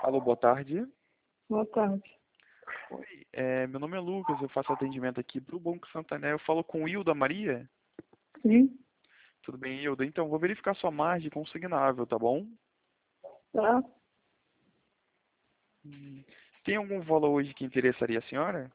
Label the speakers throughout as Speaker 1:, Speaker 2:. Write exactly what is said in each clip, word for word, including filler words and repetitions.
Speaker 1: Alô, boa tarde.
Speaker 2: Boa tarde.
Speaker 1: Oi, é, meu nome é Lucas, eu faço atendimento aqui pro Banco Santander. Eu falo com o Hilda Maria?
Speaker 2: Sim,
Speaker 1: Tudo bem, Hilda? Então, vou verificar sua margem consignável, tá bom?
Speaker 2: tá.
Speaker 1: Hum, Tem algum valor hoje que interessaria a senhora?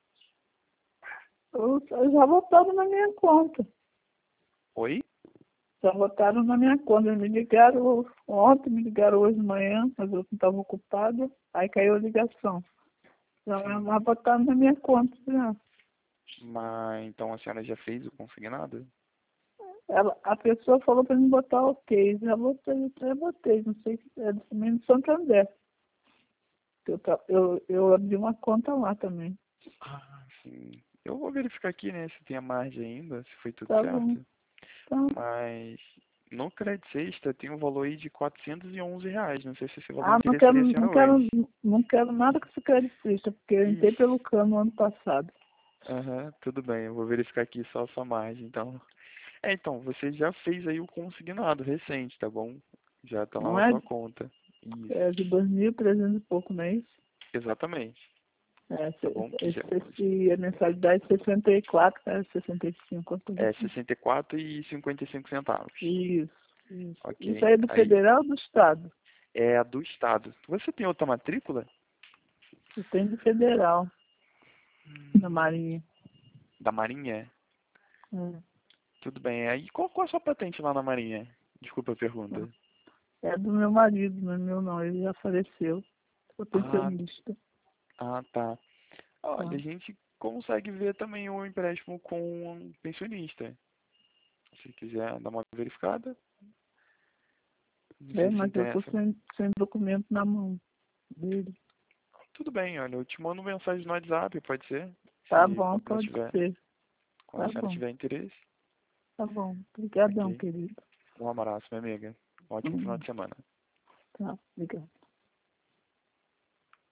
Speaker 2: Eu, eu já votaram na minha conta.
Speaker 1: Oi?
Speaker 2: Já votaram na minha conta. Me ligaram ontem, me ligaram hoje de manhã, mas eu não estava ocupada. Aí caiu a ligação. Já,
Speaker 1: Sim.
Speaker 2: já votaram na minha conta, já.
Speaker 1: Mas, então a senhora já fez o consignado?
Speaker 2: Ela, a pessoa falou para mim botar ok. Já botei, já botei. Não sei se é do mesmo Santander. Eu, tra- eu, eu abri uma conta lá também.
Speaker 1: Ah, sim. Eu vou verificar aqui, né, se tem a margem ainda, se foi tudo
Speaker 2: Tá bom.
Speaker 1: certo.
Speaker 2: Tá.
Speaker 1: Mas no Crédito Sexta tem um valor aí de quatrocentos e onze reais. Não sei se esse valor
Speaker 2: Ah, não quero,
Speaker 1: interessaria a
Speaker 2: não
Speaker 1: senhora
Speaker 2: quero,
Speaker 1: hoje.
Speaker 2: não quero nada com esse credicista, porque eu entrei
Speaker 1: Isso.
Speaker 2: pelo cano ano passado.
Speaker 1: Aham, tudo bem. Eu vou verificar aqui só a sua margem, então. É, então, você já fez aí o consignado recente, tá bom? Já tá lá
Speaker 2: Não
Speaker 1: na
Speaker 2: é?
Speaker 1: sua conta. Isso,
Speaker 2: É de dois mil e trezentos e pouco mês.
Speaker 1: exatamente.
Speaker 2: É,
Speaker 1: Tá
Speaker 2: esse,
Speaker 1: bom? Que já
Speaker 2: esse, esse, a mensalidade é sessenta e quatro, é sessenta e cinco, uma coisa
Speaker 1: é
Speaker 2: assim.
Speaker 1: sessenta e quatro e cinquenta e cinco centavos.
Speaker 2: Isso, isso. Isso
Speaker 1: Ok.
Speaker 2: aí é do
Speaker 1: Aí
Speaker 2: federal ou do estado?
Speaker 1: é a do estado. Você tem outra matrícula?
Speaker 2: Eu tenho do federal, na Marinha.
Speaker 1: Da Marinha? Tudo bem. Aí qual, qual a sua patente lá na Marinha? Desculpa a pergunta.
Speaker 2: É, é do meu marido, não é meu não, ele já faleceu. Eu
Speaker 1: Ah,
Speaker 2: pensionista.
Speaker 1: ah, tá. Olha,
Speaker 2: Tá.
Speaker 1: a gente consegue ver também o empréstimo com um pensionista. Se quiser dar uma verificada, não
Speaker 2: É,
Speaker 1: sei se
Speaker 2: mas eu tô
Speaker 1: interessa.
Speaker 2: sem, sem documento na mão dele.
Speaker 1: Tudo bem, olha, eu te mando mensagem no WhatsApp, pode ser?
Speaker 2: Tá
Speaker 1: Se
Speaker 2: bom,
Speaker 1: quando ela
Speaker 2: pode
Speaker 1: tiver,
Speaker 2: ser.
Speaker 1: quando a
Speaker 2: Tá
Speaker 1: senhora
Speaker 2: bom,
Speaker 1: tiver interesse.
Speaker 2: tá bom. Obrigadão,
Speaker 1: Ok.
Speaker 2: querido.
Speaker 1: Um abraço, minha amiga. Um ótimo final
Speaker 2: Hum,
Speaker 1: de semana.
Speaker 2: tá, obrigado.